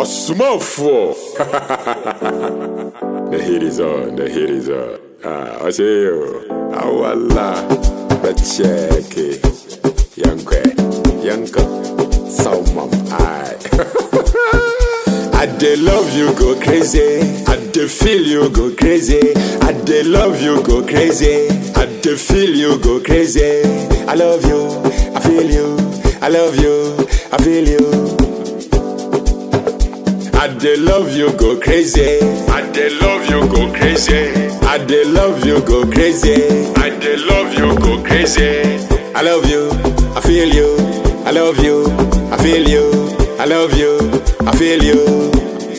A small four. The heat is on, the heat is on. I say yo, awala, bacheke, yanko, salmam, I dey love you go crazy, I dey feel you go crazy, I dey love you go crazy, I dey feel you go crazy. I love you, I feel you, I love you, I feel you. I dey love you go crazy, I dey love you go crazy, I dey love you go crazy, I dey love you go crazy. I love you, I feel you, I love you, I feel you, I love you, I feel you.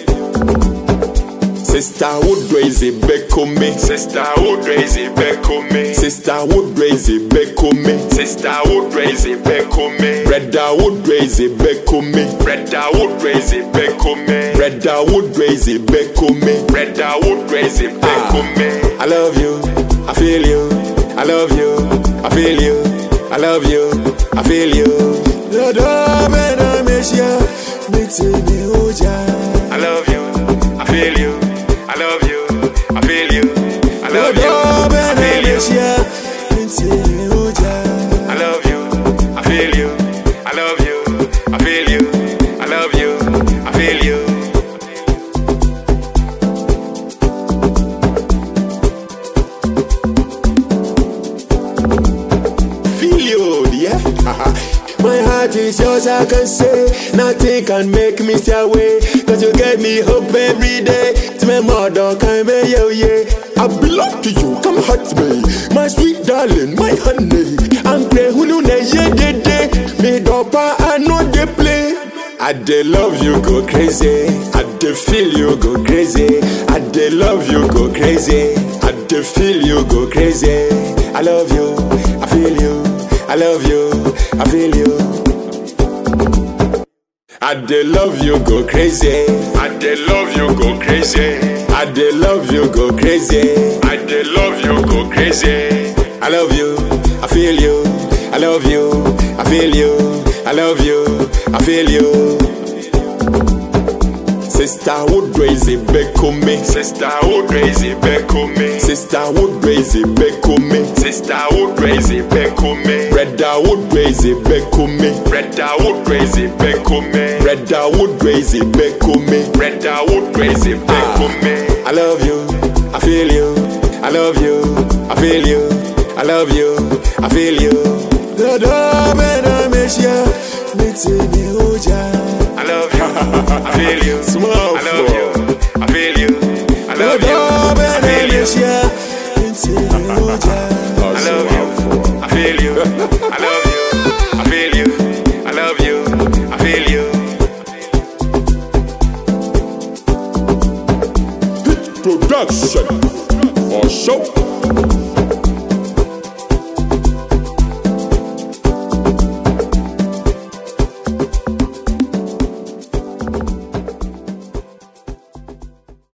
Sister would raise it back on me, sister would raise it back on me, sister would raise it back on me, sister would raise it back on me, brother would raise it back on me, brother would raise it back on me, brother would raise it back on me, brother would raise it back on me. I love you, I feel you, I love you, I feel you, I love you, I feel you. I love you, I feel you, I love you, I feel you, I love you, I feel you. I love you, I feel you, I love you, I feel you, I love you, I feel you. Feel you, yeah. My heart is yours, I can say. Nothing can make me stay away. Cause you get me hope every day. To my mother, come here, yeah. I belong to you, come hurt me. My sweet darling, my honey. I'm pray who know day. Me dopa, I know they play. I dey love you go crazy, I dey feel you go crazy, I dey love you go crazy, I dey feel you go crazy. I love you, I feel you, I love you, I feel you. I dey love you go crazy, I dey love you go crazy, I dey love you go crazy, I dey love you go crazy. I love you, I feel you, I love you, I feel you, I love you, I feel you. Sister would raise it back on me, sister would raise it back on me, sister would raise it back on me, sister would raise it back on me, brother would raise it back on me, brother would raise it back on me, brother would raise it back on me, brother would raise it back on me. I love you, I feel you, I love you, I feel you, I love you, I feel you. I love you, I feel you, small I love you, I feel you, I love you, I feel you. I love you, I feel you, I love you, I feel you, I love you, I feel you. Hit production or show.